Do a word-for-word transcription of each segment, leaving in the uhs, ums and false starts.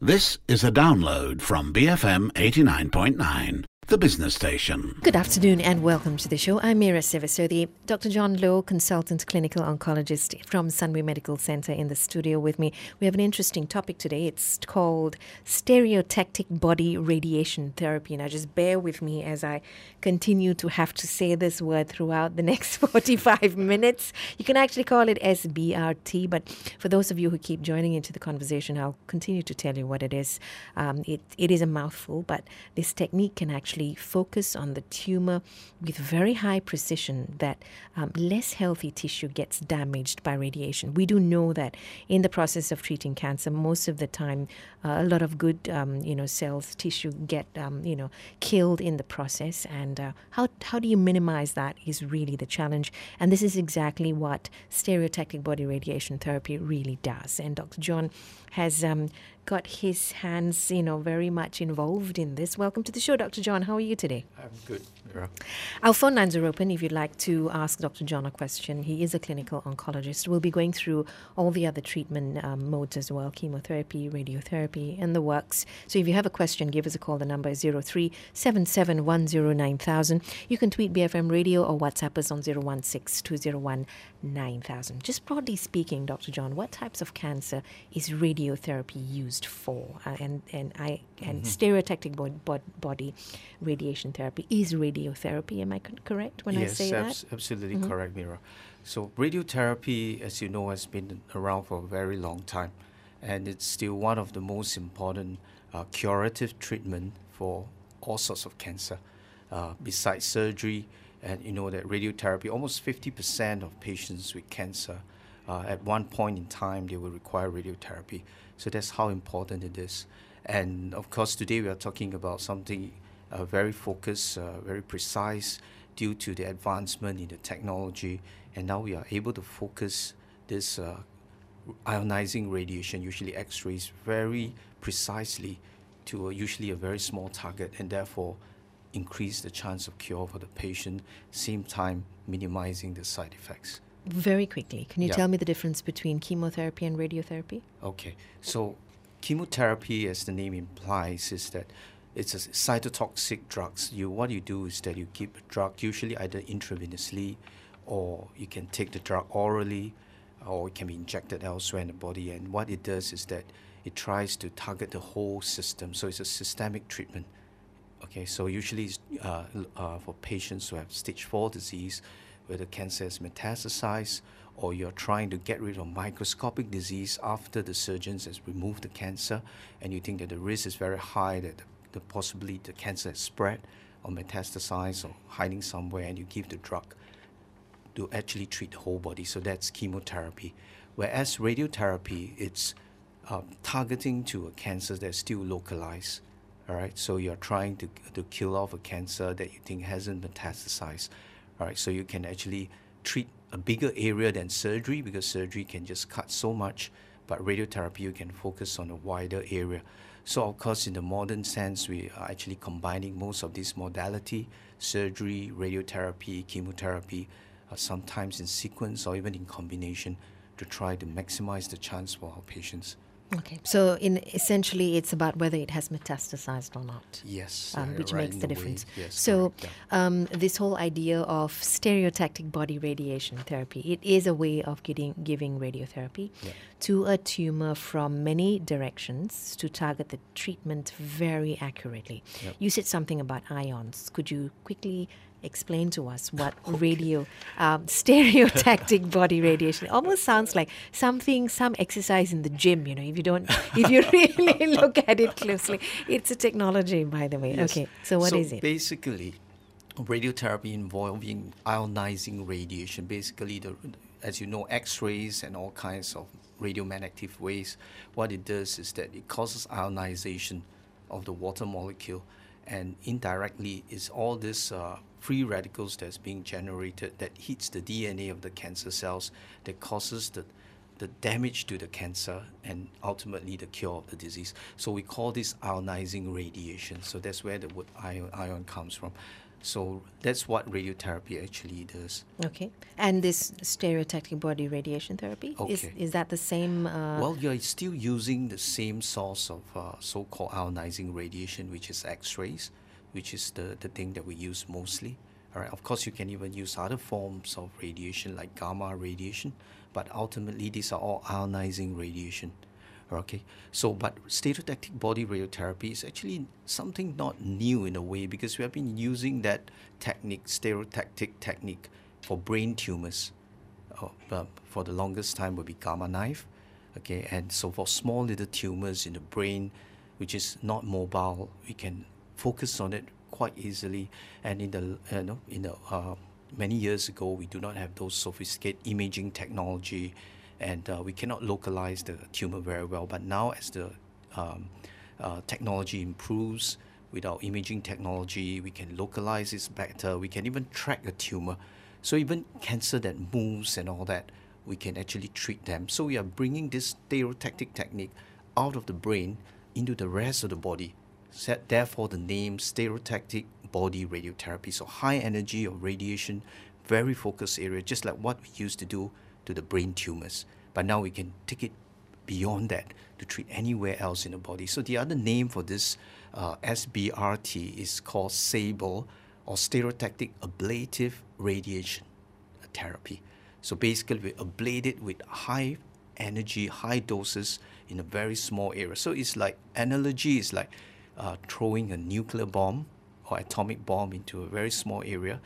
This is a download from B F M eighty-nine point nine, the business station. Good afternoon and welcome to the show. I'm Meera Sivasodi. Doctor John Lowe, consultant clinical oncologist from Sunway Medical Center, in the studio with me. We have an interesting topic today. It's called stereotactic body radiation therapy. Now just bear with me as I continue to have to say this word throughout the next forty-five minutes. You can actually call it S B R T, but for those of you who keep joining into the conversation, I'll continue to tell you what it is. Um, it, it is a mouthful, but this technique can actually focus on the tumor with very high precision that um, less healthy tissue gets damaged by radiation. We do know that in the process of treating cancer, most of the time, uh, a lot of good, um, you know, cells, tissue get, um, you know, killed in the process. And uh, how how do you minimize that is really the challenge. And this is exactly what stereotactic body radiation therapy really does. And Doctor John has um, got his hands, you know, very much involved in this. Welcome to the show, Doctor John. How are you today? I'm good, Meera. Our phone lines are open if you'd like to ask Doctor John a question. He is a clinical oncologist. We'll be going through all the other treatment um, modes as well, chemotherapy, radiotherapy, and the works. So if you have a question, give us a call. The number is zero three seven seven one zero nine thousand. You can tweet B F M Radio or WhatsApp us on zero one six two zero one nine thousand. Just broadly speaking, Doctor John, what types of cancer is radiotherapy used for? Uh, and and I and mm-hmm. stereotactic bod- body radiation therapy is radiotherapy. Am I c- correct when yes, I say abs- that? absolutely Mm-hmm. correct, Meera. So radiotherapy, as you know, has been around for a very long time, and it's still one of the most important uh, curative treatment for all sorts of cancer, uh, besides surgery. And you know that radiotherapy, almost fifty percent of patients with cancer, uh, at one point in time, they will require radiotherapy. So that's how important it is. And of course, today we are talking about something uh, very focused, uh, very precise, due to the advancement in the technology. And now we are able to focus this uh, ionizing radiation, usually X-rays, very precisely to a, usually a very small target, and therefore increase the chance of cure for the patient, same time minimizing the side effects. Very quickly, can you Yeah. tell me the difference between chemotherapy and radiotherapy? Okay, so chemotherapy, as the name implies, is that it's a cytotoxic drugs. You what you do is that you give a drug, usually either intravenously, or you can take the drug orally, or it can be injected elsewhere in the body. And what it does is that it tries to target the whole system. So it's a systemic treatment. Okay, so usually it's, uh, uh, for patients who have stage four disease, where the cancer is metastasized, or you're trying to get rid of microscopic disease after the surgeons has removed the cancer, and you think that the risk is very high that the, the possibly the cancer has spread or metastasized or hiding somewhere, and you give the drug to actually treat the whole body. So that's chemotherapy. Whereas radiotherapy, it's uh, targeting to a cancer that's still localized. All right, so you're trying to to kill off a cancer that you think hasn't metastasized. All right, so you can actually treat a bigger area than surgery, because surgery can just cut so much, but radiotherapy, you can focus on a wider area. So of course, in the modern sense, we are actually combining most of this modality, surgery, radiotherapy, chemotherapy, uh, sometimes in sequence or even in combination, to try to maximize the chance for our patients. Okay, so in essentially it's about whether it has metastasized or not. Yes, um, uh, which right makes in the way. difference. Yes, So correct, yeah. um, this whole idea of stereotactic body radiation therapy, it is a way of getting, giving radiotherapy Yeah. to a tumor from many directions to target the treatment very accurately. Yep. You said something about ions. Could you quickly explain to us what radio um, stereotactic body radiation? It almost sounds like something, some exercise in the gym. You know, if you don't, if you really look at it closely, it's a technology, by the way. Yes. Okay, so what so is it? Basically, radiotherapy involving ionizing radiation. Basically, the as you know, X-rays and all kinds of radiomagnetic waves. What it does is that it causes ionization of the water molecule, and indirectly is all this uh, free radicals that's being generated that hits the D N A of the cancer cells that causes the the damage to the cancer and ultimately the cure of the disease. So we call this ionizing radiation. So that's where the word ion, ion comes from. So that's what radiotherapy actually does. Okay. And this stereotactic body radiation therapy, is, Okay. is that the same? Uh, Well, you're still using the same source of uh, so-called ionizing radiation, which is X-rays, which is the, the thing that we use mostly. All right. Of course, you can even use other forms of radiation like gamma radiation, but ultimately these are all ionizing radiation. Okay. So, but stereotactic body radiotherapy is actually something not new in a way, because we have been using that technique, stereotactic technique, for brain tumors. Uh, uh, for the longest time would be Gamma knife. Okay, and so for small little tumors in the brain, which is not mobile, we can focus on it quite easily. And in the you know in the uh, many years ago, we do not have those sophisticated imaging technology, and uh, we cannot localize the tumor very well. But now, as the um, uh, technology improves, with our imaging technology, we can localize it better. We can even track a tumor. So even cancer that moves and all that, we can actually treat them. So we are bringing this stereotactic technique out of the brain into the rest of the body. Set, therefore, the name stereotactic body radiotherapy. So high energy of radiation, very focused area, just like what we used to do to the brain tumors. But now we can take it beyond that to treat anywhere else in the body. So the other name for this uh, S B R T is called SABLE, or stereotactic ablative radiation therapy. So basically, we ablate it with high energy, high doses in a very small area. So it's like, analogy is like uh, throwing a nuclear bomb or atomic bomb into a very small area,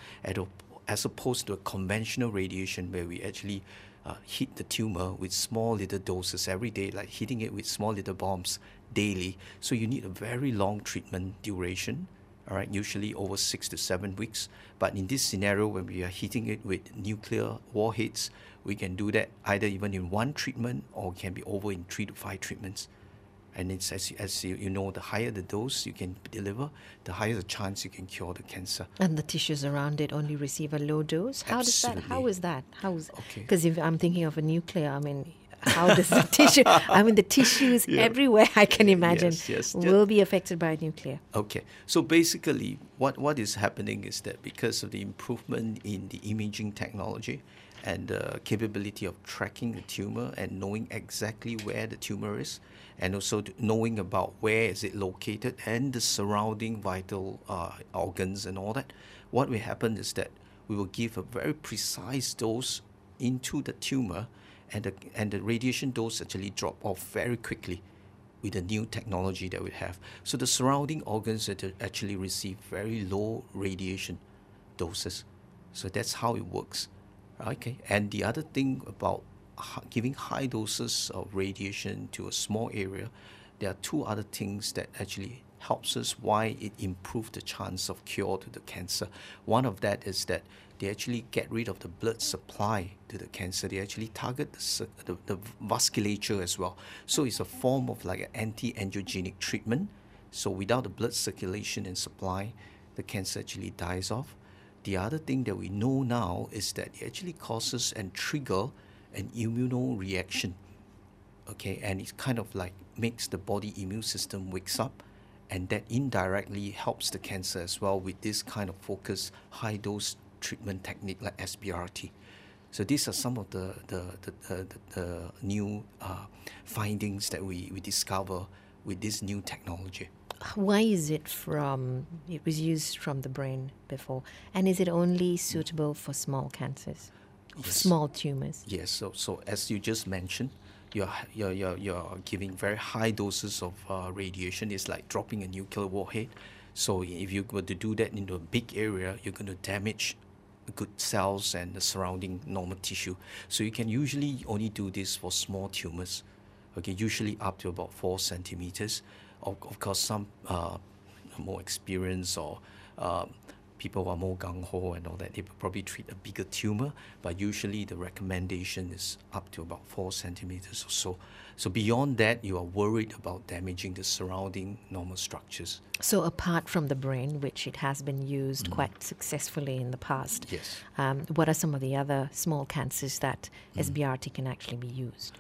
as opposed to a conventional radiation where we actually uh, hit the tumor with small little doses every day, like hitting it with small little bombs daily. So you need a very long treatment duration. All right, usually over six to seven weeks. But in this scenario, when we are hitting it with nuclear warheads, we can do that either even in one treatment, or can be over in three to five treatments. And it's as, as you, you know, the higher the dose you can deliver, the higher the chance you can cure the cancer. And the tissues around it only receive a low dose? How Absolutely. does that, how is that? How is, Okay. because if I'm thinking of a nuclear, I mean, how does the tissue, I mean, the tissues Yeah. everywhere, I can imagine, Yes, yes. will be affected by nuclear. Okay, so basically what, what is happening is that because of the improvement in the imaging technology and the capability of tracking the tumor and knowing exactly where the tumor is, and also to knowing about where is it located and the surrounding vital uh, organs and all that, what will happen is that we will give a very precise dose into the tumor, and the, and the radiation dose actually drop off very quickly with the new technology that we have. So the surrounding organs actually receive very low radiation doses. So that's how it works. Okay. And the other thing about h- giving high doses of radiation to a small area, there are two other things that actually helps us why it improves the chance of cure to the cancer. One of that is that they actually get rid of the blood supply to the cancer. They actually target the, the, the vasculature as well. So it's a form of like an anti-angiogenic treatment. So without the blood circulation and supply, the cancer actually dies off. The other thing that we know now is that it actually causes and trigger an immunoreaction. Okay, and it kind of like makes the body immune system wakes up, and that indirectly helps the cancer as well with this kind of focused high dose treatment technique like S B R T. So these are some of the the, the, the, the, the new uh, findings that we, we discover with this new technology. Why is it from, it was used from the brain before, and is it only suitable for small cancers, Yes. small tumors? Yes, so so as you just mentioned, you're you're you're, you're giving very high doses of uh, radiation. It's like dropping a nuclear warhead. So if you were to do that into a big area, you're going to damage good cells and the surrounding normal tissue. So you can usually only do this for small tumors. Okay, usually up to about four centimeters. Of, of course, some uh, more experienced or uh, people who are more gung-ho and all that, they will probably treat a bigger tumor, but usually the recommendation is up to about four centimeters or so. So beyond that, you are worried about damaging the surrounding normal structures. So apart from the brain, which it has been used mm. quite successfully in the past, yes. um, what are some of the other small cancers that mm. S B R T can actually be used?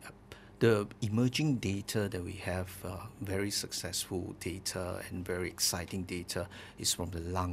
The emerging data that we have, uh, very successful data and very exciting data, is from the lung.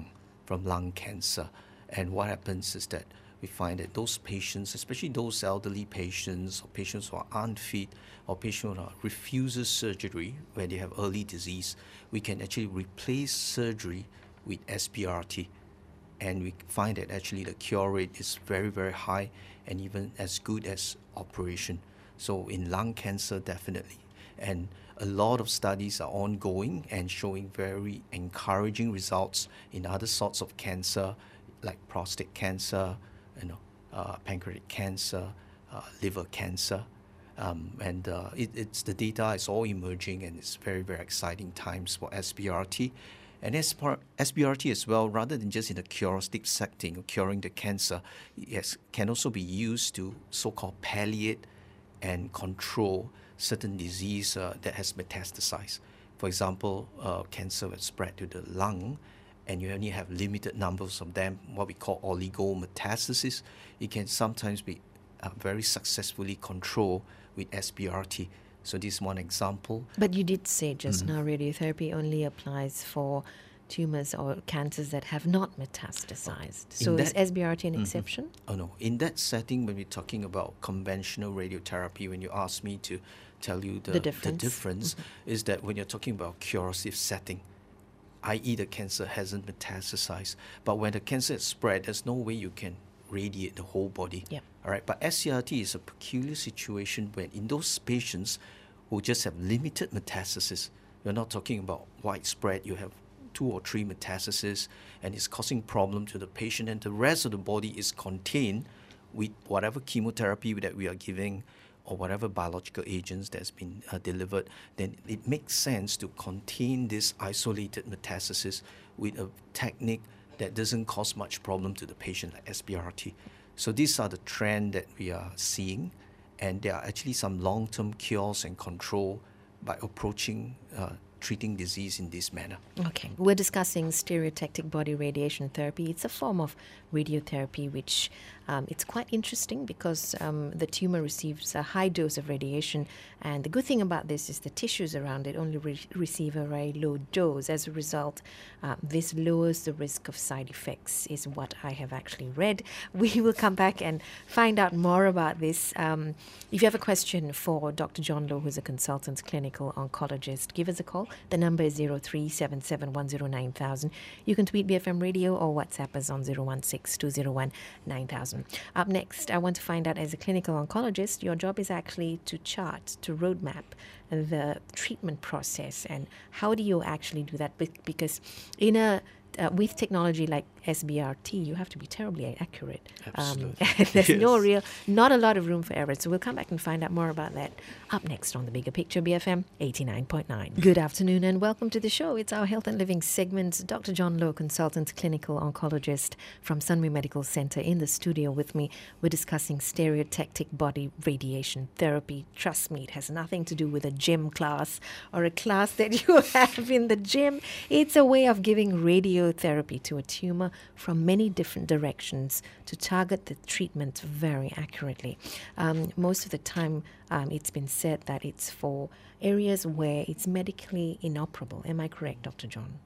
from lung cancer. And what happens is that we find that those patients, especially those elderly patients or patients who are unfit or patients who are refuses surgery when they have early disease, we can actually replace surgery with S B R T. And we find that actually the cure rate is very, very high and even as good as operation. So in lung cancer, definitely. And a lot of studies are ongoing and showing very encouraging results in other sorts of cancer, like prostate cancer, you know, uh, pancreatic cancer, uh, liver cancer. Um, and uh, it, it's the data is all emerging, and it's very, very exciting times for S B R T. And S B R T as well, rather than just in a curative setting, curing the cancer, yes, can also be used to so-called palliate and control certain disease uh, that has metastasized. For example, uh, cancer will spread to the lung, and you only have limited numbers of them, what we call oligometastasis. It can sometimes be uh, very successfully controlled with S B R T. So this is one example. But you did say just Mm-hmm. now radiotherapy only applies for tumors or cancers that have not metastasized. In So is that- S B R T an Mhm. exception? Oh no, in that setting, when we're talking about conventional radiotherapy, when you ask me to tell you the, The difference. difference is that when you're talking about curative setting, that is the cancer hasn't metastasized, but when the cancer is spread, there's no way you can radiate the whole body. Yeah. All right, but S C R T is a peculiar situation when in those patients who just have limited metastasis, you're not talking about widespread, you have two or three metastases and it's causing problem to the patient, and the rest of the body is contained with whatever chemotherapy that we are giving or whatever biological agents that's been uh, delivered, then it makes sense to contain this isolated metastasis with a technique that doesn't cause much problem to the patient, like S B R T. So these are the trend that we are seeing, and there are actually some long-term cures and control by approaching uh, treating disease in this manner. Okay. We're discussing stereotactic body radiation therapy. It's a form of radiotherapy which um, it's quite interesting because um, the tumor receives a high dose of radiation, and the good thing about this is the tissues around it only re- receive a very low dose. As a result, uh, this lowers the risk of side effects, is what I have actually read. We will come back and find out more about this. Um, if you have a question for Doctor John Low, who's a consultant clinical oncologist, give us a call. The number is zero three seven seven one zero nine thousand. You can tweet B F M Radio or WhatsApp us on zero one six two zero one nine thousand. Up next, I want to find out, as a clinical oncologist, your job is actually to chart, to roadmap the treatment process, and how do you actually do that? Be- Because in a uh, with technology like S B R T, you have to be terribly accurate. Absolutely. Um, there's no Yes. real, not a lot of room for error. So we'll come back and find out more about that up next on The Bigger Picture, B F M eighty-nine point nine. Good afternoon and welcome to the show. It's our Health and Living segment. Doctor John Low, consultant clinical oncologist from Sunway Medical Center, in the studio with me. We're discussing stereotactic body radiation therapy. Trust me, it has nothing to do with a gym class or a class that you have in the gym. It's a way of giving radiotherapy to a tumor from many different directions to target the treatment very accurately. Um, most of the time, um, it's been said that it's for areas where it's medically inoperable. Am I correct, Doctor John?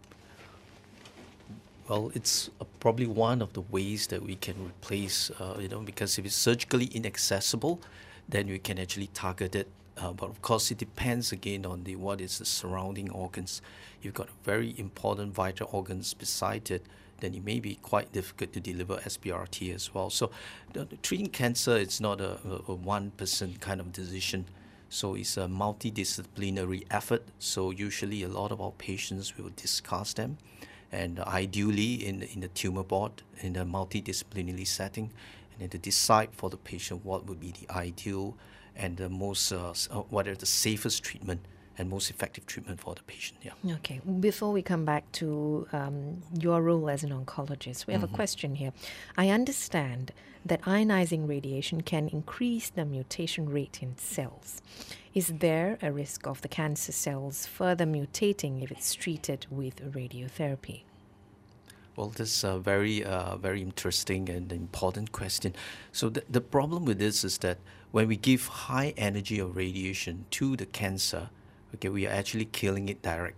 Well, it's uh, probably one of the ways that we can replace, uh, you know, because if it's surgically inaccessible, then we can actually target it. Uh, but of course, it depends again on the what is the surrounding organs. You've got very important vital organs beside it, then it may be quite difficult to deliver S B R T as well. So the, the treating cancer, it's not a, a, a one-person kind of decision. So it's a multidisciplinary effort. So usually a lot of our patients, we will discuss them, and ideally in the, in the tumor board, in a multidisciplinary setting, and then to decide for the patient what would be the ideal and the most, uh, what are the safest treatment and most effective treatment for the patient. Yeah. Okay. Before we come back to um, your role as an oncologist, we have Mm-hmm. a question here. I understand that ionizing radiation can increase the mutation rate in cells. Is there a risk of the cancer cells further mutating if it's treated with radiotherapy? Well, this is a very, uh, very interesting and important question. So the, the problem with this is that when we give high energy of radiation to the cancer, okay, we are actually killing it directly.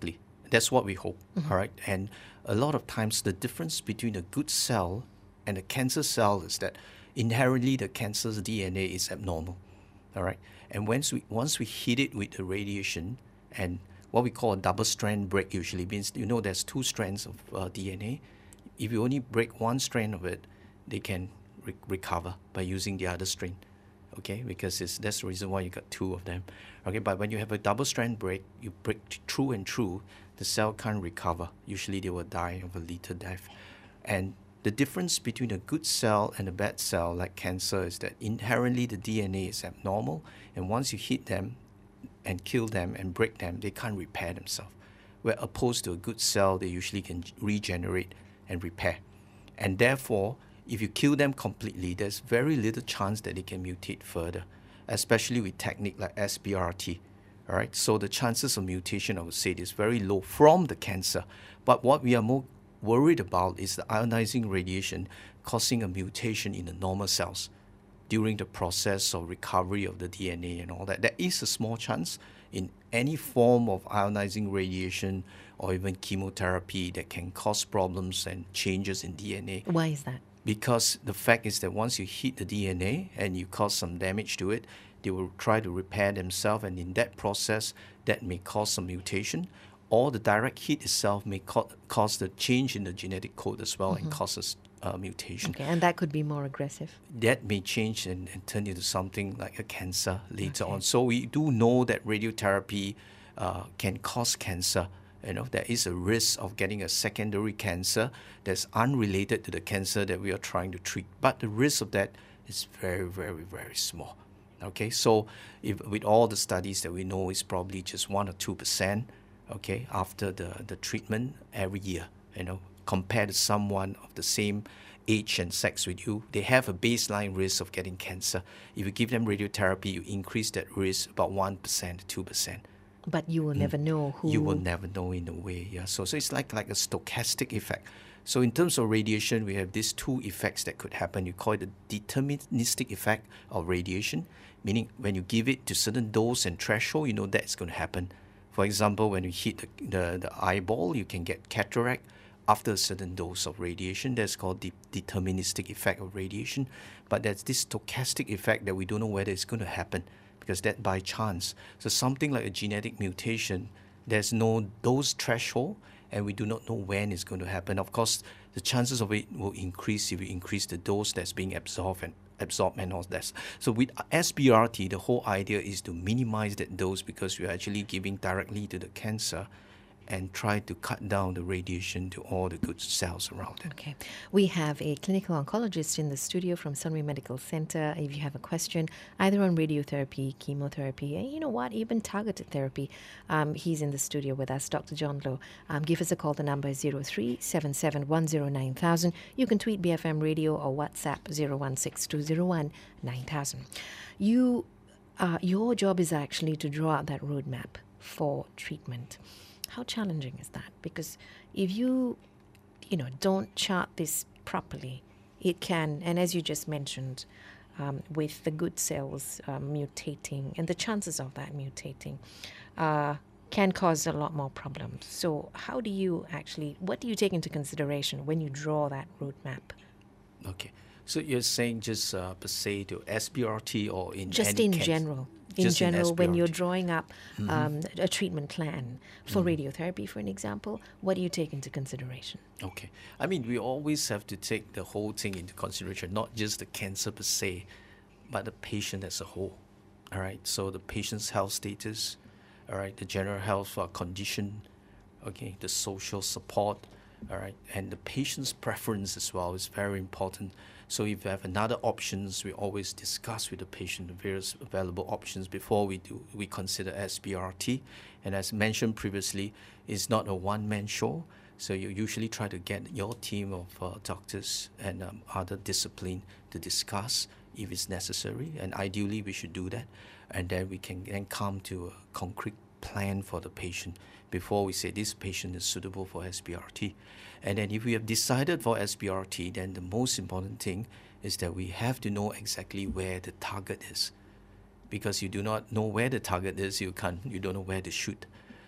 That's what we hope, all right? And a lot of times the difference between a good cell and a cancer cell is that inherently the cancer's D N A is abnormal, all right? And once we once we hit it with the radiation, and what we call a double strand break usually means, you know, there's two strands of uh, D N A. If you only break one strand of it, they can re- recover by using the other strand, okay? Because it's, that's the reason why you got two of them, okay? But when you have a double strand break, you break through and through, the cell can't recover. Usually they will die of a lethal death. And the difference between a good cell and a bad cell, like cancer, is that inherently the D N A is abnormal, and once you hit them and kill them and break them, they can't repair themselves. Where opposed to a good cell, they usually can regenerate and repair. And therefore, if you kill them completely, there's very little chance that they can mutate further, especially with technique like S B R T. All right, so the chances of mutation, I would say, is very low from the cancer. But what we are more worried about is the ionizing radiation causing a mutation in the normal cells during the process of recovery of the D N A and all that. There is a small chance in any form of ionizing radiation or even chemotherapy that can cause problems and changes in D N A. Why is that? Because the fact is that once you hit the D N A and you cause some damage to it, they will try to repair themselves, and in that process, that may cause some mutation, or the direct hit itself may co- cause the change in the genetic code as well, mm-hmm. and causes uh, mutation. Okay, and that could be more aggressive. That may change and, and turn into something like a cancer later Okay. on. So we do know that radiotherapy uh, can cause cancer. You know, there is a risk of getting a secondary cancer that's unrelated to the cancer that we are trying to treat. But the risk of that is very, very, very small. Okay, so if, with all the studies that we know, it's probably just one or two percent. Okay, after the, the treatment every year, you know, compared to someone of the same age and sex with you, they have a baseline risk of getting cancer. If you give them radiotherapy, you increase that risk about one percent to two percent. But you will mm. never know who... You will never know in a way, yeah. So, so it's like, like a stochastic effect. So in terms of radiation, we have these two effects that could happen. You call it the deterministic effect of radiation, meaning when you give it to certain dose and threshold, you know that's going to happen. For example, when you hit the, the, the eyeball, you can get cataract after a certain dose of radiation. That's called the deterministic effect of radiation. But there's this stochastic effect that we don't know whether it's going to happen, because that by chance. So something like a genetic mutation, there's no dose threshold, and we do not know when it's going to happen. Of course, the chances of it will increase if you increase the dose that's being absorbed and absorbed and all that. So with S B R T, the whole idea is to minimize that dose, because we're actually giving directly to the cancer and try to cut down the radiation to all the good cells around it. Okay. We have a clinical oncologist in the studio from Sunway Medical Center. If you have a question, either on radiotherapy, chemotherapy, and you know what, even targeted therapy, um, he's in the studio with us, Doctor John Low. Um, give us a call. The number is zero three seven seven one zero nine thousand. You can tweet B F M Radio or WhatsApp zero one six two zero one nine thousand. You, uh, your job is actually to draw out that roadmap for treatment. How challenging is that? Because if you, you know, don't chart this properly, it can, and as you just mentioned, um, with the good cells um, mutating and the chances of that mutating, uh, can cause a lot more problems. So how do you actually, what do you take into consideration when you draw that roadmap? Okay. So you're saying just uh, per se to S B R T or in Just any in case? general. In Just in general, when you're S B R T. drawing up Mhm. um, a treatment plan for Mhm. radiotherapy, for an example, what do you take into consideration? Okay. I mean, we always have to take the whole thing into consideration, not just the cancer per se, but the patient as a whole. All right. So the patient's health status, all right, the general health uh, condition, okay, the social support, all right, and the patient's preference as well is very important. So if you have another options, we always discuss with the patient the various available options before we do we consider S B R T. And as mentioned previously, it's not a one-man show. So you usually try to get your team of uh, doctors and um, other discipline to discuss if it's necessary. And ideally, we should do that. And then we can then come to a concrete plan for the patient before we say this patient is suitable for S B R T. And then if we have decided for S B R T, then the most important thing is that we have to know exactly where the target is. Because you do not know where the target is, you can't, you don't know where to shoot.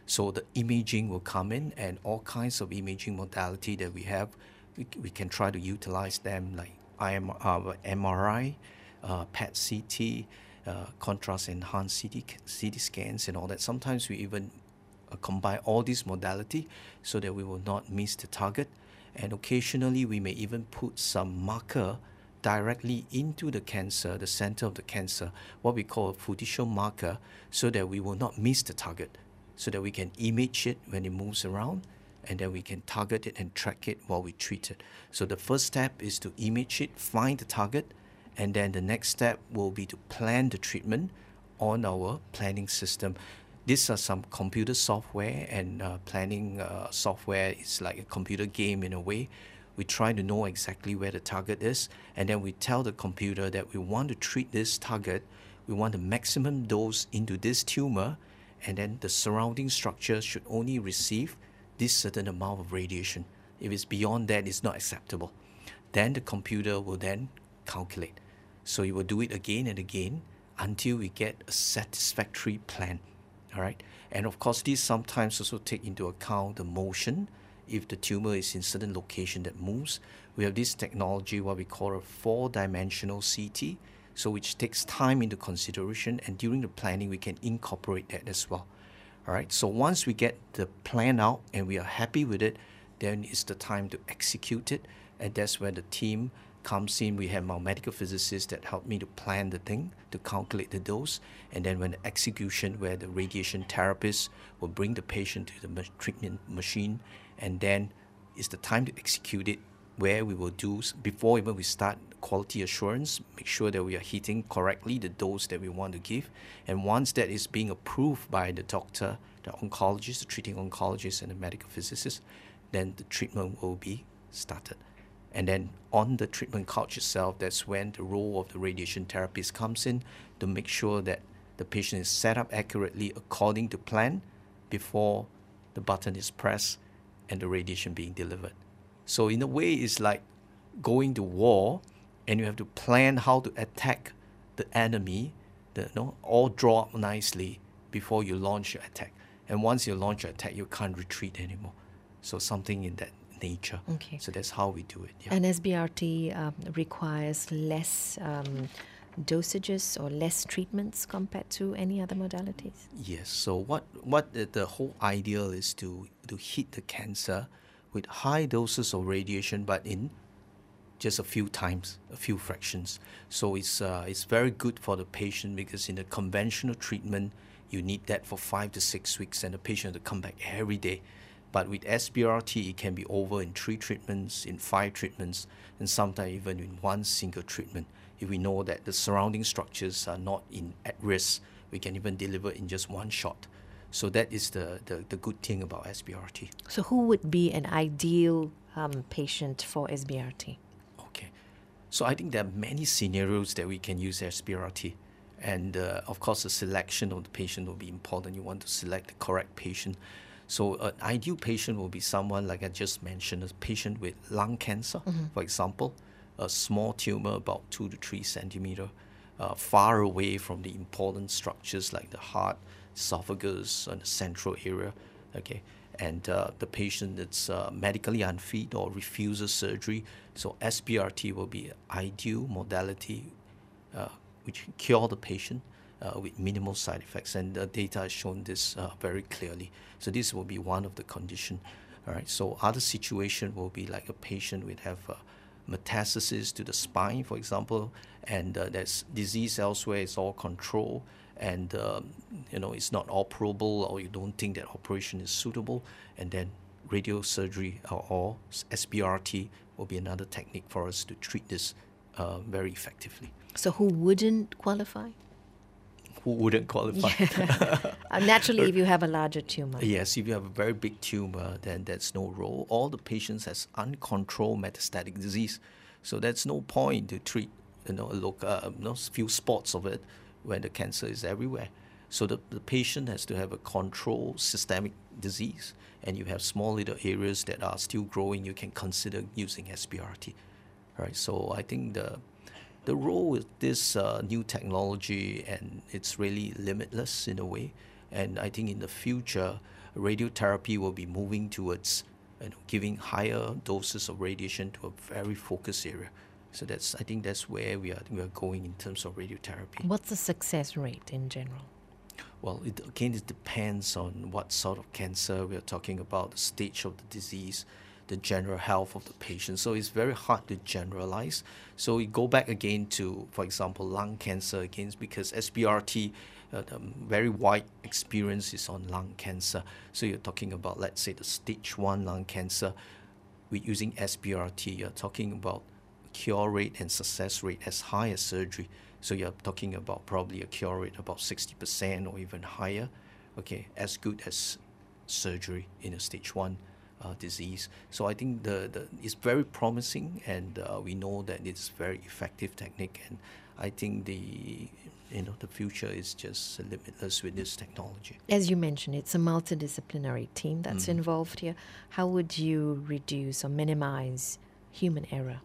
So the imaging will come in, and all kinds of imaging modality that we have, we, we can try to utilize them, like I M, uh, M R I, uh, P E T C T, uh, contrast enhanced C T, C T scans and all that. Sometimes we even uh, combine all these modality so that we will not miss the target. And occasionally we may even put some marker directly into the cancer, the center of the cancer, what we call a fiducial marker, so that we will not miss the target, so that we can image it when it moves around, and then we can target it and track it while we treat it. So the first step is to image it, find the target, and then the next step will be to plan the treatment on our planning system. These are some computer software, and uh, planning uh, software is like a computer game in a way. We try to know exactly where the target is, and then we tell the computer that we want to treat this target, we want the maximum dose into this tumor, and then the surrounding structure should only receive this certain amount of radiation. If it's beyond that, it's not acceptable. Then the computer will then calculate. So it will do it again and again until we get a satisfactory plan. All right, and of course, these sometimes also take into account the motion. If the tumor is in certain location that moves, we have this technology, what we call a four-dimensional C T, so which takes time into consideration, and during the planning, we can incorporate that as well. All right, so once we get the plan out and we are happy with it, then it's the time to execute it, and that's where the team comes in. We have our medical physicists that help me to plan the thing, to calculate the dose, and then when the execution, where the radiation therapist will bring the patient to the ma- treatment machine, and then it's the time to execute it, where we will do, before even we start quality assurance, make sure that we are hitting correctly the dose that we want to give, and once that is being approved by the doctor, the oncologist, the treating oncologist, and the medical physicist, then the treatment will be started. And then on the treatment couch itself, that's when the role of the radiation therapist comes in to make sure that the patient is set up accurately according to plan before the button is pressed and the radiation being delivered. So in a way, it's like going to war, and you have to plan how to attack the enemy, the, you know, all draw up nicely before you launch your attack. And once you launch your attack, you can't retreat anymore. So something in that nature. Okay. So that's how we do it. Yeah. And S B R T um, requires less um, dosages or less treatments compared to any other modalities? Yes. So what what the, the whole ideal is to to hit the cancer with high doses of radiation, but in just a few times, a few fractions. So it's uh, it's very good for the patient, because in the conventional treatment, you need that for five to six weeks, and the patient has to come back every day. But with S B R T, it can be over in three treatments, in five treatments, and sometimes even in one single treatment. If we know that the surrounding structures are not in at risk, we can even deliver in just one shot. So that is the, the, the good thing about S B R T. So who would be an ideal um, patient for S B R T? Okay. So I think there are many scenarios that we can use S B R T. And uh, of course, the selection of the patient will be important. You want to select the correct patient. So an ideal patient will be someone, like I just mentioned, a patient with lung cancer, mm-hmm. for example, a small tumor about two to three centimeter, uh, far away from the important structures like the heart, esophagus, and the central area. Okay, and uh, the patient that's uh, medically unfit or refuses surgery. So S B R T will be an ideal modality uh, which can cure the patient uh, with minimal side effects, and the data has shown this uh, very clearly. So this will be one of the conditions. All right. So other situation will be like a patient would have uh, metastasis to the spine, for example, and uh, there's disease elsewhere. It's all controlled, and um, you know it's not operable, or you don't think that operation is suitable, and then radiosurgery or, or S B R T will be another technique for us to treat this uh, very effectively. So who wouldn't qualify? Who wouldn't qualify? Yeah. uh, naturally, if you have a larger tumor. Yes, if you have a very big tumor, then that's no role. All the patients has uncontrolled metastatic disease, so that's no point to treat, you know, look, uh, you know, few spots of it when the cancer is everywhere. So the, the patient has to have a controlled systemic disease, and you have small little areas that are still growing. You can consider using S B R T. All right. So I think the The role with this uh, new technology, and it's really limitless in a way. And I think in the future, radiotherapy will be moving towards, you know, giving higher doses of radiation to a very focused area. So that's, I think that's where we are we are going in terms of radiotherapy. What's the success rate in general? Well, it, again, it depends on what sort of cancer we are talking about, the stage of the disease, the general health of the patient. So it's very hard to generalize. So we go back again to, for example, lung cancer again, because S B R T, uh, the very wide experience is on lung cancer. So you're talking about, let's say, the stage one lung cancer. With using S B R T, you're talking about cure rate and success rate as high as surgery. So you're talking about probably a cure rate about sixty percent or even higher, okay, as good as surgery in a stage one uh, disease. So I think the, the it's very promising, and uh, we know that it's very effective technique, and I think the you know the future is just limitless with this technology. As you mentioned, it's a multidisciplinary team that's Mm. involved here. How would you reduce or minimize human error?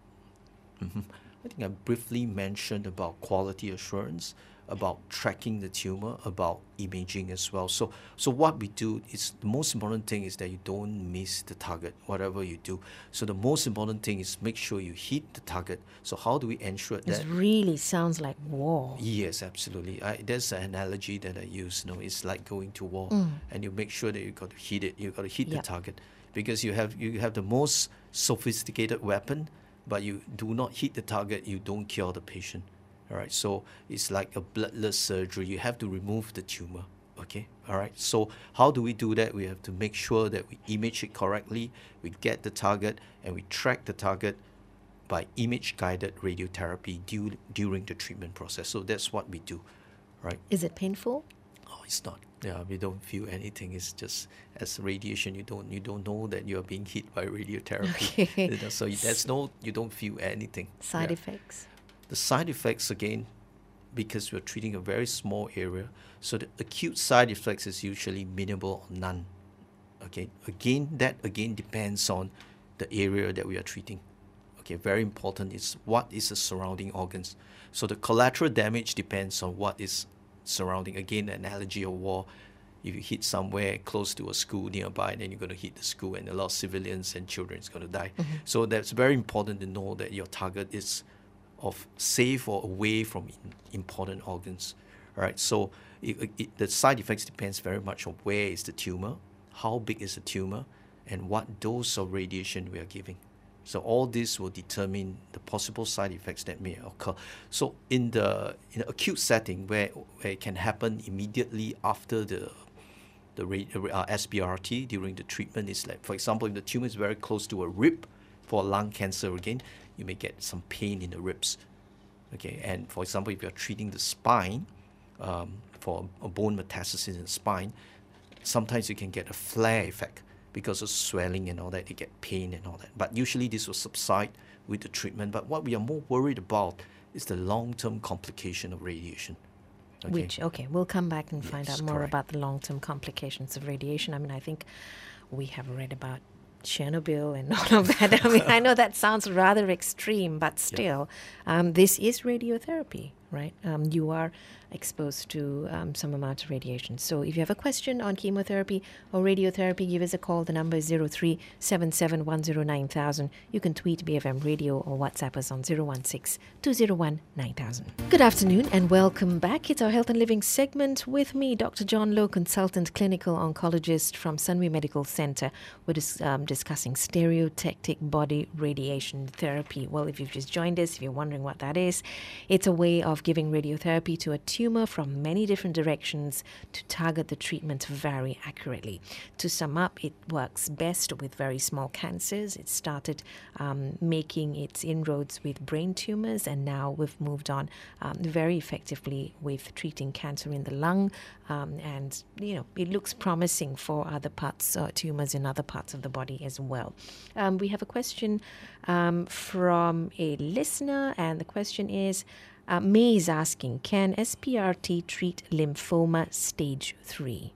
Mm-hmm. I think I briefly mentioned about quality assurance, about tracking the tumor, about imaging as well. So, so what we do is, the most important thing is that you don't miss the target, whatever you do. So the most important thing is make sure you hit the target. So how do we ensure This that? really sounds like war. Yes, absolutely. I, there's an analogy that I use. You know, it's like going to war, and you make sure that you got to hit it. You got to hit Yep. the target, because you have you have the most sophisticated weapon, but you do not hit the target, you don't cure the patient. All right. So it's like a bloodless surgery. You have to remove the tumor. Okay. All right. So how do we do that? We have to make sure that we image it correctly. We get the target and we track the target by image-guided radiotherapy du- during the treatment process. So that's what we do, right? Is it painful? Oh, it's not. Yeah, we don't feel anything. It's just as radiation. You don't you don't know that you are being hit by radiotherapy. Okay. You know, so there's no you don't feel anything. Side Yeah. effects? The side effects again, because we're treating a very small area, so the acute side effects is usually minimal or none. Okay. Again, that again depends on the area that we are treating. Okay, very important is what is the surrounding organs. So the collateral damage depends on what is surrounding. Again, the analogy of war. If you hit somewhere close to a school nearby, then you're going to hit the school, and a lot of civilians and children is going to die. So that's very important to know that your target is of safe or away from in, important organs. All right. So it, it, the side effects depends very much on where is the tumor, how big is the tumor, and what dose of radiation we are giving. So all this will determine the possible side effects that may occur. So in the in the acute setting, where, where it can happen immediately after the the ra- uh, S B R T during the treatment, is like, for example, if the tumor is very close to a rib for lung cancer, again, you may get some pain in the ribs. Okay, and for example, if you're treating the spine um, for a bone metastasis in the spine, sometimes you can get a flare effect. Because of swelling and all that, they get pain and all that. But usually this will subside with the treatment. But what we are more worried about is the long-term complication of radiation. Okay? Which, okay, we'll come back and find Yes, out more correct. about the long-term complications of radiation. I mean, I think we have read about Chernobyl and all of that. I mean, I know that sounds rather extreme, but still, um, this is radiotherapy, right? Um, you are exposed to um, some amount of radiation. So if you have a question on chemotherapy or radiotherapy, give us a call. The number is zero three seven seven one zero nine thousand. You can tweet B F M Radio or WhatsApp us on zero one six two zero one nine thousand. Good afternoon and welcome back. It's our Health and Living segment with me, Doctor John Low, consultant clinical oncologist from Sunway Medical Center. We're dis- um, discussing stereotactic body radiation therapy. Well, if you've just joined us, if you're wondering what that is, it's a way of giving radiotherapy to a tumor from many different directions to target the treatment very accurately. To sum up, it works best with very small cancers. It started um, making its inroads with brain tumors, and now we've moved on um, very effectively with treating cancer in the lung. Um, and, you know, it looks promising for other parts, uh, tumors in other parts of the body as well. Um, we have a question um, from a listener, and the question is, Uh, May is asking, can S P R T treat lymphoma stage three?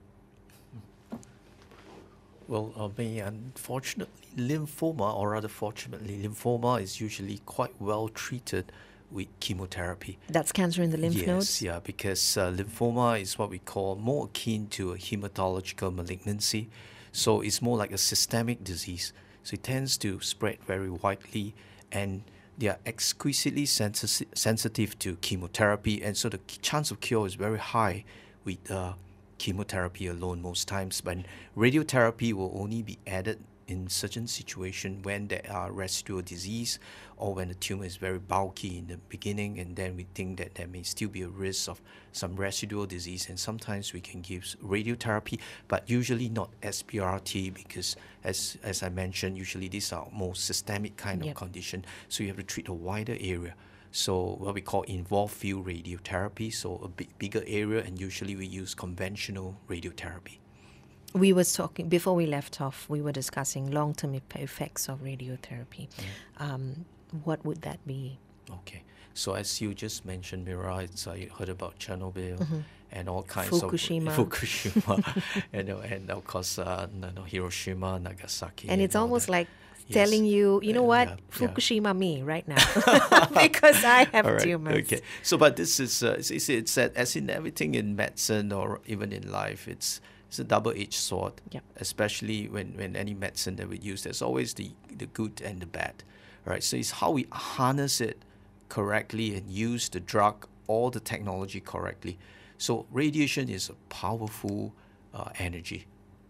Well, uh, May, unfortunately, lymphoma, or rather fortunately, lymphoma is usually quite well treated with chemotherapy. That's cancer in the lymph yes, nodes? yeah, because uh, lymphoma is what we call more akin to a hematological malignancy. So it's more like a systemic disease. So it tends to spread very widely, and they are exquisitely sensi- sensitive to chemotherapy, and so the chance of cure is very high with uh, chemotherapy alone most times. But radiotherapy will only be added in certain situations when there are residual disease or when the tumor is very bulky in the beginning, and then we think that there may still be a risk of some residual disease, and sometimes we can give radiotherapy, but usually not S B R T, because as as I mentioned, usually these are more systemic kind Yep. of condition, so you have to treat a wider area. So what we call involved field radiotherapy, so a big, bigger area, and usually we use conventional radiotherapy. We was talking, before we left off, we were discussing long-term ep- effects of radiotherapy. Um, what would that be? Okay, so as you just mentioned, Mira, it's, uh, you heard about Chernobyl and all kinds Fukushima. of Fukushima, you know, and of course, uh, no, no, Hiroshima, Nagasaki, And it's all almost that. like Yes. telling you, you know Uh, what, yeah, yeah. Fukushima me right now, because I have All right, tumors. okay. So, but this is, uh, it's, it's, it's uh, as in everything in medicine or even in life, it's it's a double-edged sword. Yep. Especially when, when any medicine that we use, there's always the, the good and the bad, right? So it's how we harness it correctly and use the drug or the technology correctly. So radiation is a powerful uh, energy,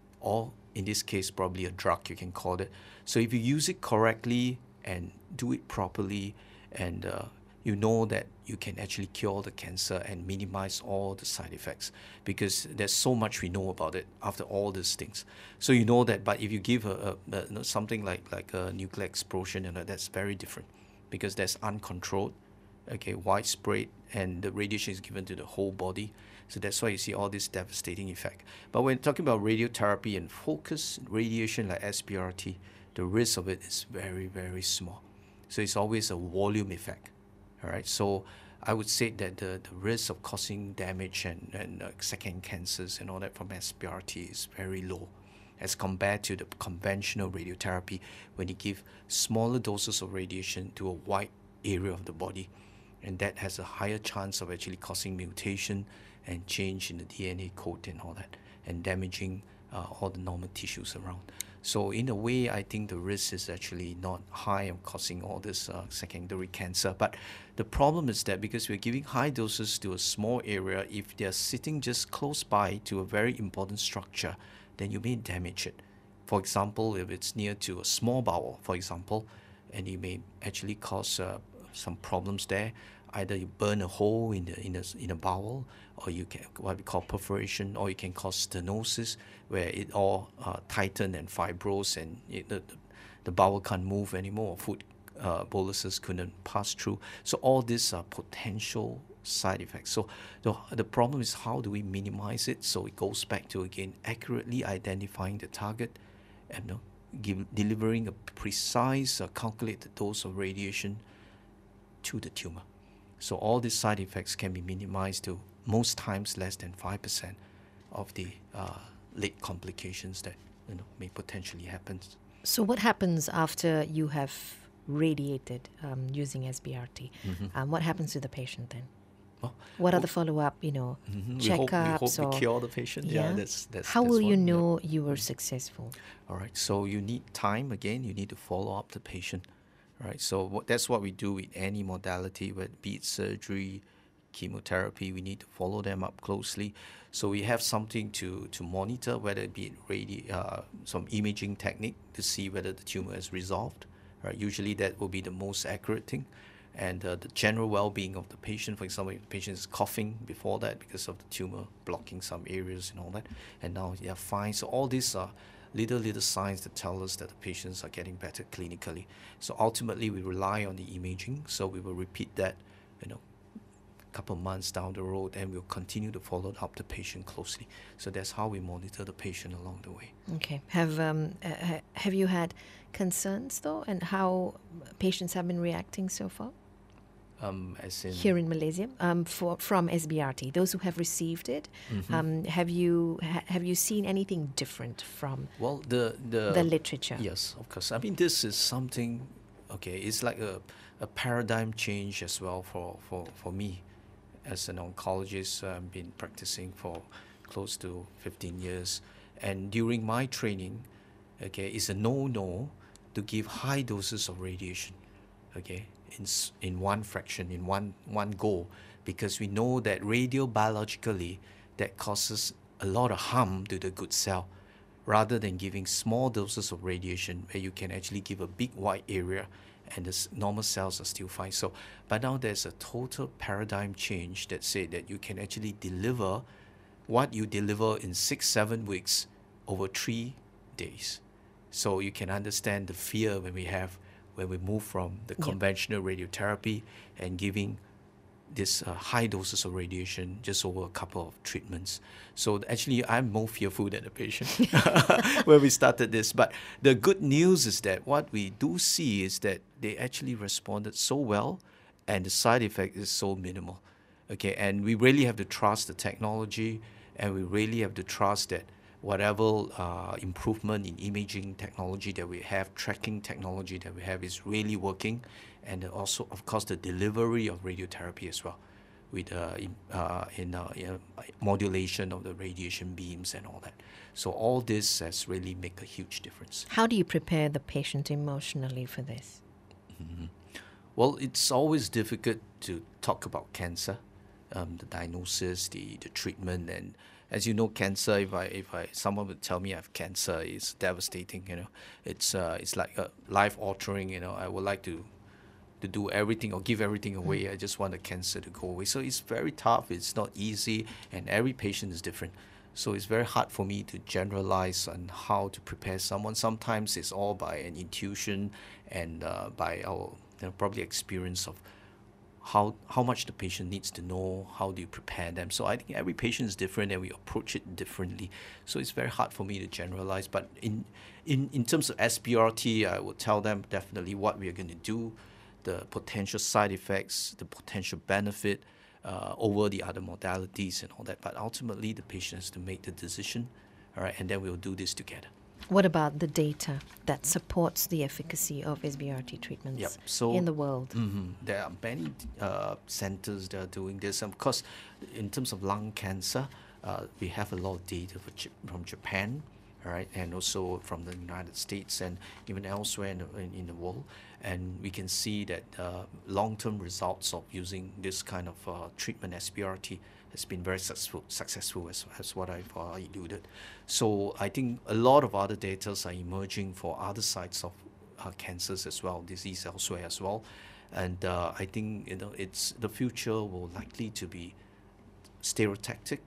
or in this case, probably a drug, you can call it. So if you use it correctly and do it properly, and uh, you know that you can actually cure the cancer and minimize all the side effects, because there's so much we know about it after all these things. So you know that, but if you give a, a, a you know, something like, like a nuclear explosion, you know, that's very different, because that's uncontrolled, okay, widespread, and the radiation is given to the whole body. So that's why you see all this devastating effect. But when talking about radiotherapy and focused radiation like S B R T, the risk of it is very, very small. So it's always a volume effect. All right. So I would say that the, the risk of causing damage and, and uh, second cancers and all that from S B R T is very low as compared to the conventional radiotherapy, when you give smaller doses of radiation to a wide area of the body. And that has a higher chance of actually causing mutation and change in the D N A code and all that, and damaging uh, all the normal tissues around. So in a way, I think the risk is actually not high of causing all this uh, secondary cancer. But the problem is that because we're giving high doses to a small area, if they're sitting just close by to a very important structure, then you may damage it. For example, if it's near to a small bowel, for example, and you may actually cause uh, some problems there. Either you burn a hole in the in a, in a bowel, or you can what we call perforation, or you can cause stenosis, where it all uh, tighten and fibrose, and it, the, the bowel can't move anymore. Food uh, boluses couldn't pass through. So all these are potential side effects. So the, the problem is, how do we minimize it? So it goes back to, again, accurately identifying the target and you know, give, delivering a precise uh, calculated dose of radiation to the tumor. So all these side effects can be minimized to most times less than five percent of the uh, late complications that you know may potentially happen. So what happens after you have radiated um, using S B R T? Mm-hmm. Um, what happens to the patient then? Well, What are the follow-up, you know, mm-hmm. we checkups? hope, we hope or we cure the patient. Yeah, Yeah. that's that's. How that's will you what- yeah. know you were successful? All right. So you need time. Again, you need to follow up the patient. Right. So what, that's what we do with any modality, whether be it surgery, chemotherapy. We need to follow them up closely. So we have something to, to monitor, whether it be it radi- uh, some imaging technique to see whether the tumor is resolved. Right. Usually that will be the most accurate thing. And uh, the general well-being of the patient. For example, if the patient is coughing before that because of the tumor blocking some areas and all that, and now they are fine. So all these are little, little signs that tell us that the patients are getting better clinically. So ultimately, we rely on the imaging. So we will repeat that, you know, a couple of months down the road, and we'll continue to follow up the patient closely. So that's how we monitor the patient along the way. Okay. Have um, uh, ha- have you had concerns though, and how patients have been reacting so far Um, as in here in Malaysia um, for from S B R T? Those who have received it, Mhm. um, have you ha- have you seen anything different from well, the the the literature? Yes, of course. I mean, this is something Okay, it's like a, a paradigm change as well for, for, for me as an oncologist. I've been practicing for close to fifteen years, and during my training, okay, it's a no-no to give high doses of radiation, okay, in s- in one fraction, in one one go, because we know that radiobiologically that causes a lot of harm to the good cell, rather than giving small doses of radiation where you can actually give a big wide area and the s- normal cells are still fine. So, but now there's a total paradigm change that say that you can actually deliver what you deliver in six, seven weeks over three days. So you can understand the fear when we have, when we move from the Yep. conventional radiotherapy and giving this uh, high doses of radiation just over a couple of treatments. So actually, I'm more fearful than the patient when we started this. But the good news is that what we do see is that they actually responded so well, and the side effect is so minimal. Okay, and we really have to trust the technology, and we really have to trust that whatever uh, improvement in imaging technology that we have, tracking technology that we have is really working, and also, of course, the delivery of radiotherapy as well, with uh, in, uh, in, uh, in, uh, modulation of the radiation beams and all that. So all this has really made a huge difference. How do you prepare the patient emotionally for this? Well, it's always difficult to talk about cancer, um, the diagnosis, the, the treatment, and as you know, cancer. If I if I someone would tell me I have cancer, it's devastating. You know, it's uh, it's like a life altering. You know, I would like to to do everything or give everything away. I just want the cancer to go away. So it's very tough. It's not easy, and every patient is different. So it's very hard for me to generalize on how to prepare someone. Sometimes it's all by an intuition and uh, by our you know, probably experience of how how much the patient needs to know, how do you prepare them. So I think every patient is different and we approach it differently. So it's very hard for me to generalize. But in in, in terms of S B R T, I would tell them definitely what we are going to do, the potential side effects, the potential benefit uh, over the other modalities and all that. But ultimately, the patient has to make the decision, all right, and then we'll do this together. What about the data that supports the efficacy of S B R T treatments Yep. So in the world? mhm, there are many uh, centers that are doing this. And of course, in terms of lung cancer, uh, we have a lot of data for J- from Japan, all right, and also from the United States and even elsewhere in the, in, in the world. And we can see that uh, long-term results of using this kind of uh, treatment, S B R T, has been very successful, successful as, as what I've uh, alluded. So I think a lot of other data are emerging for other sites of uh, cancers as well, disease elsewhere as well. And uh, I think you know it's the future will likely to be stereotactic,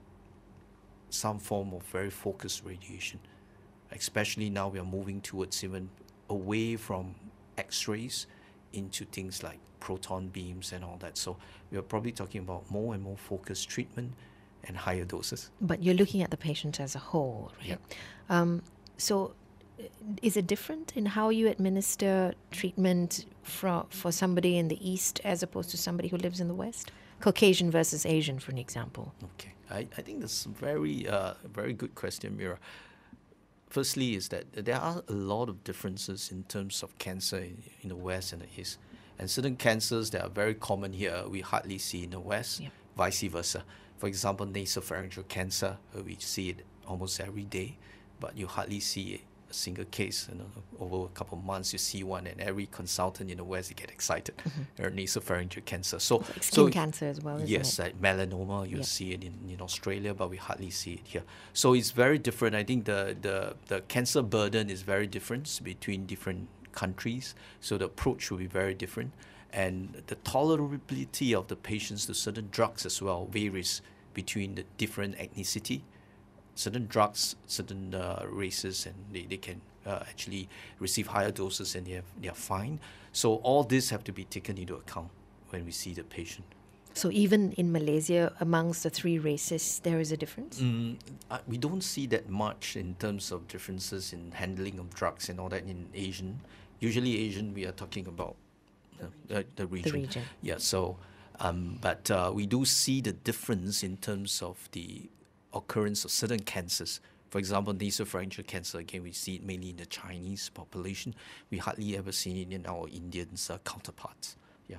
some form of very focused radiation. Especially now we are moving towards even away from X-rays into things like proton beams and all that. So we are probably talking about more and more focused treatment and higher doses. But you're looking at the patient as a whole, right? Yeah. Um, so, uh, is it different in how you administer treatment for for somebody in the East as opposed to somebody who lives in the West? Caucasian versus Asian, for an example. Okay, I, I think that's a very uh, very good question, Mira. Firstly, is that there are a lot of differences in terms of cancer in, in the West and the East. And certain cancers that are very common here, we hardly see in the West, Yep. vice versa. For example, nasopharyngeal cancer, uh, we see it almost every day, but you hardly see a single case. You know, over a couple of months, you see one, and every consultant in the West, they get excited. Mm-hmm. Or nasopharyngeal cancer. So, Like skin so cancer as well, isn't yes, it? like melanoma, you Yep. see it in, in Australia, but we hardly see it here. So it's very different. I think the, the, the cancer burden is very different between different countries. So the approach will be very different. And the tolerability of the patients to certain drugs as well varies between the different ethnicity. Certain drugs, certain uh, races, and they, they can uh, actually receive higher doses and they, have, they are fine. So all this have to be taken into account when we see the patient. So even in Malaysia, amongst the three races, there is a difference? Mm, uh, we don't see that much in terms of differences in handling of drugs and all that in Asian. Usually Asian, we are talking about uh, the, the region. The region. Yeah, so, um, but uh, we do see the difference in terms of the occurrence of certain cancers. For example, nasopharyngeal cancer, again, we see it mainly in the Chinese population. We hardly ever see it in our Indian uh, counterparts. Yeah.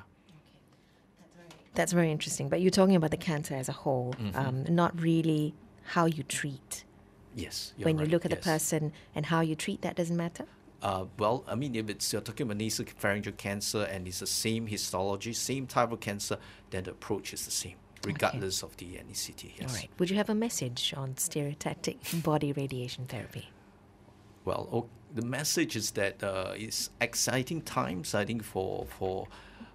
That's very interesting. But you're talking about the cancer as a whole, Mm-hmm. um, not really how you treat. Yes. You're When right. you look at yes. the person and how you treat, that doesn't matter? Uh, well, I mean, if it's you're talking about nasopharyngeal cancer and it's the same histology, same type of cancer, then the approach is the same, regardless of the ethnicity. Yes. All right. Would you have a message on stereotactic body radiation therapy? Well, o- the message is that uh, it's exciting times, I think, for for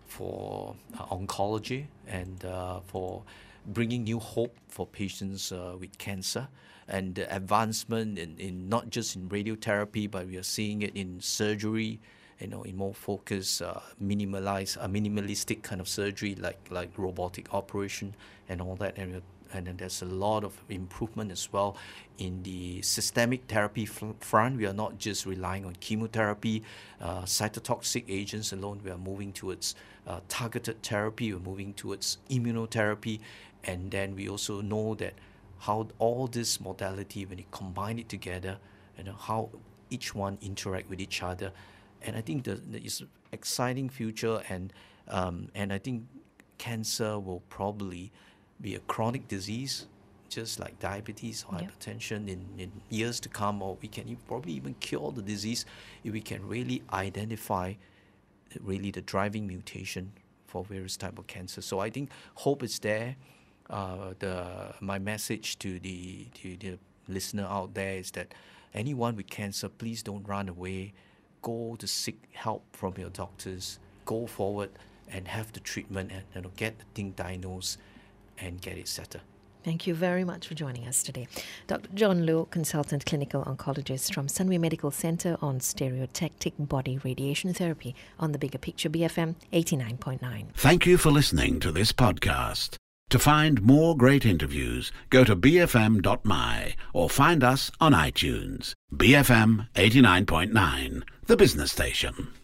for uh, oncology and uh, for bringing new hope for patients uh, with cancer, and the advancement in, in not just in radiotherapy, but we are seeing it in surgery, you know, in more focused, uh, minimalized, uh, minimalistic kind of surgery like like robotic operation and all that. And, and then there's a lot of improvement as well in the systemic therapy f- front. We are not just relying on chemotherapy, uh, cytotoxic agents alone. We are moving towards uh, targeted therapy. We're moving towards immunotherapy, and then we also know that how all this modality, when you combine it together, you know, how each one interact with each other. And I think that there is an exciting future, and um, and I think cancer will probably be a chronic disease, just like diabetes or Yep. hypertension in, in years to come, or we can e- probably even cure the disease if we can really identify really the driving mutation for various type of cancer. So I think hope is there. Uh, the my message to the to the listener out there is that anyone with cancer, please don't run away. Go to seek help from your doctors. Go forward and have the treatment, and you know, get the thing diagnosed and get it settled. Thank you very much for joining us today. Doctor John Low, consultant clinical oncologist from Sunway Medical Center on stereotactic body radiation therapy on the Bigger Picture B F M eighty-nine point nine. Thank you for listening to this podcast. To find more great interviews, go to b f m dot m y or find us on iTunes. B F M eighty-nine point nine, the business station.